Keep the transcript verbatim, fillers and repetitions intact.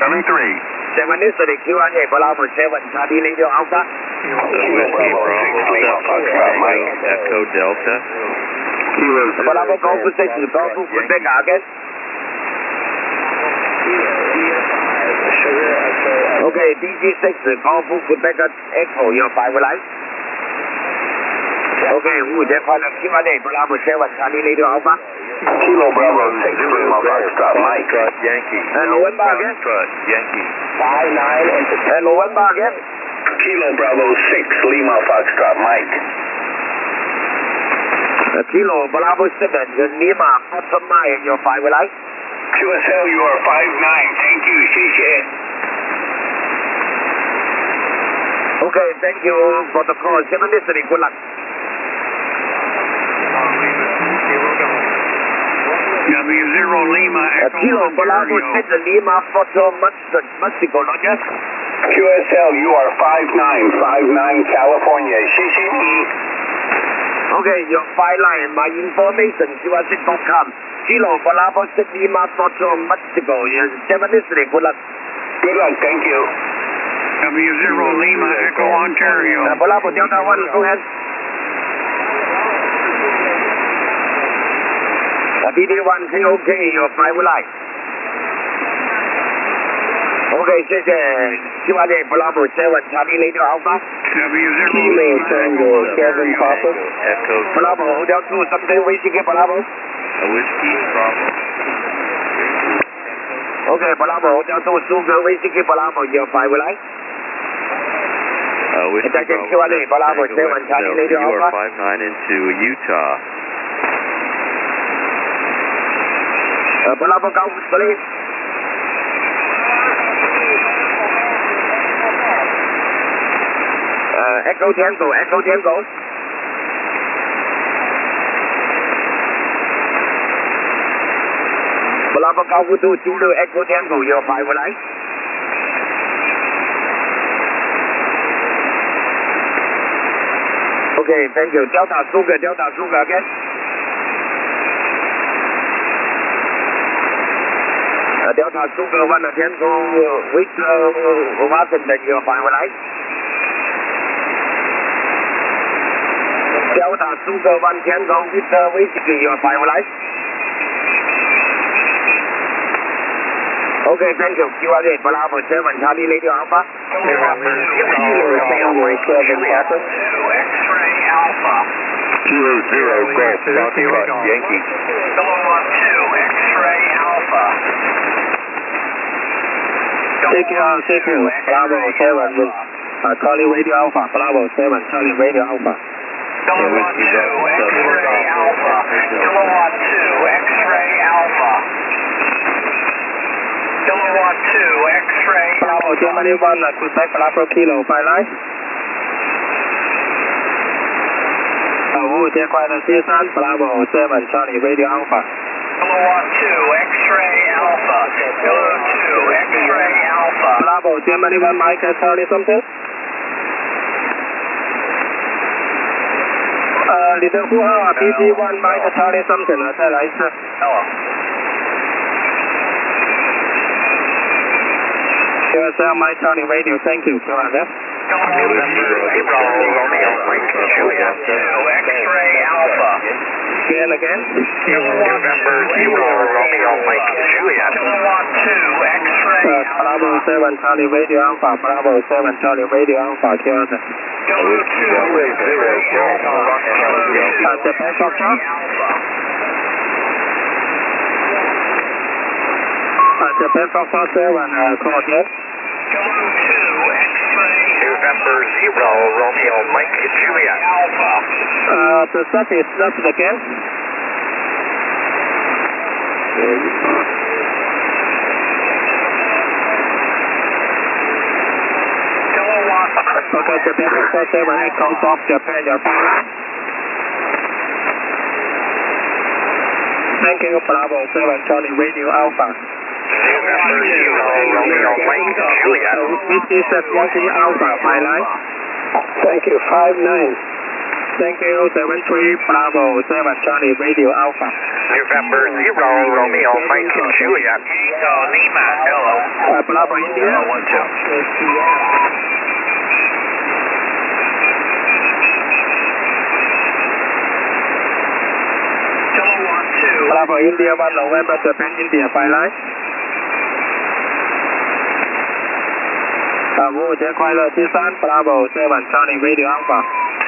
confirming three. seven is the Q one eight, Bravo seven, Charlie Radio Alpha. Kilo Bravo six, Lima Foxtrot Mike, Echo Delta. Kilo Bravo Golf six, Golf Quebec again. Okay, D G six, Golf Quebec Echo, your five line. Okay, who is that pilot? Q one eight, Bravo seven, Charlie Radio Alpha. Kilo Bravo six, Lima Foxtrot Mike, Yankee. And November again. Yankee. five nine, and November again. Kilo Bravo six, Lima Foxtrot Mike. Uh, Kilo Bravo seven, Lima Foxtrot Mike, your five line. Q S L, you are five nine, thank you, 谢谢. Okay, thank you for the call. seven listening, good luck. W zero Lima, Uh, Echo Kilo Bravo Ontario. six, Lima Foxtrot Mexico, Roger. Q S L, you are five nine five nine, California, 谢谢你. Okay, your file line, my information, Q S six dot com. Kilo Bravo six, Lima Foxtrot Mexico. seven listening, good luck. Good luck, thank you. W zero Lima, Echo Ontario. Uh, Bravo Delta one, go ahead. Uh, B D one, say okay, your five line. Okay, 谢谢 Q one eight Bravo seven, Charlie Radio Alpha. W zero Kilo Lima, Tango Echo seven Papa. Echo Bravo Hotel two, something Whiskey Bravo. A whiskey, Bravo. Okay, Bravo Hotel two, Sugar Whiskey Bravo, your five line. Uh, whiskey, Attention Bravo. Q one eight Bravo seven, Charlie Radio You are Alpha. five nine into Utah. Uh, Bravo Golf, please. Uh, Echo Tango, Echo Tango. Bravo Golf two, Zulu Echo Tango, your five line. Okay, thank you. Delta Sugar, Delta Sugar again. Uh, Delta Sugar one, Tango with uh, Washington, your five line. Delta Sugar one, Tango with uh, Whiskey, your five line. Okay, thank you. Q one eight Bravo seven, Charlie Radio Alpha. Kilo Tango seven Papa. X-ray Alpha. Kilo zero Golf Foxtrot Yankee. Kilo two X-ray Alpha. Thank you, thank you. Bravo seven, uh, Charlie Radio Alpha. Bravo seven, Charlie Radio Alpha. Kilowatt two X-ray Alpha. Kilowatt two X-ray Alpha. Kilowatt two X-ray Bravo Germany one, uh, Quebec Bravo Kilo five line. 呃，五五天快乐 C 三 Bravo seven, Charlie Radio Alpha. Kilowatt two X-ray Alpha. Kilo two X-ray Alpha. Bravo Germany one, Mike Charlie something. 呃，你的呼号啊 B G one, Mike Charlie something 啊，再来一次。 Hello. Q S L Mike Charlie Radio, thank you. Go ahead. X-ray Alpha. Again, again. November zero Romeo Mike Juliet. Kilowatt two X-ray Uh, Bravo seven, Charlie Radio Alpha. Bravo seven, Charlie Radio Alpha. Q S L. Kilo two zero Uh, Japan Foxtrot. Uh, Japan Foxtrot seven, uh, call again. Kilo two X-ray November zero Romeo Mike Juliet. Alpha. Uh, the sub is up again. Kilowatt. Okay, Japan Foxtrot seven, Echo Golf Japan, your fine. Thank you, Bravo seven, Charlie Radio Alpha. November zero Romeo Mike Juliet. This is Yankee Alpha, my line. Thank you, five nine. Thank you, seven three Bravo seven Charlie Radio Alpha. November zero, Romeo Mike Juliet. Eagle Lima, hello. Uh, Bravo India. Hello, one, two. Kilo one, two. Bravo India one November Japan India flight line. 啊，五五节快乐，七三 Bravo seven Charlie Radio Alpha。